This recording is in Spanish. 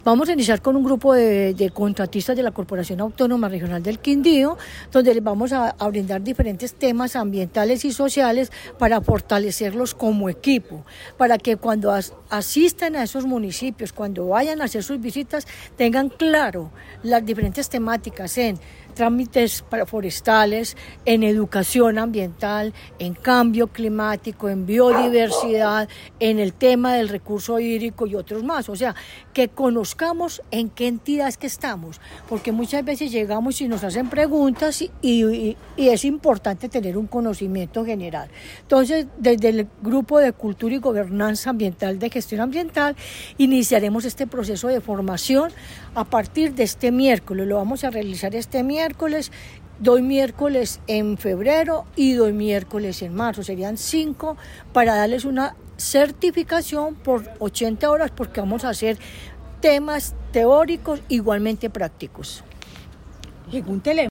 Vamos a iniciar con un grupo de contratistas de la Corporación Autónoma Regional del Quindío, donde les vamos a brindar diferentes temas ambientales y sociales para fortalecerlos como equipo, para que cuando asistan a esos municipios, cuando vayan a hacer sus visitas, tengan claro las diferentes temáticas en trámites forestales, en educación ambiental, en cambio climático, en biodiversidad, en el tema del recurso hídrico y otros más. O sea, que conozcamos en qué entidad es que estamos, porque muchas veces llegamos y nos hacen preguntas y es importante tener un conocimiento general. Entonces, desde el Grupo de Cultura y Gobernanza Ambiental de Gestión Ambiental, iniciaremos este proceso de formación a partir de este miércoles. Lo vamos a realizar este miércoles, 2 miércoles en febrero y 2 miércoles en marzo. Serían 5 para darles una certificación por 80 horas, porque vamos a hacer temas teóricos igualmente prácticos. Pregúntele.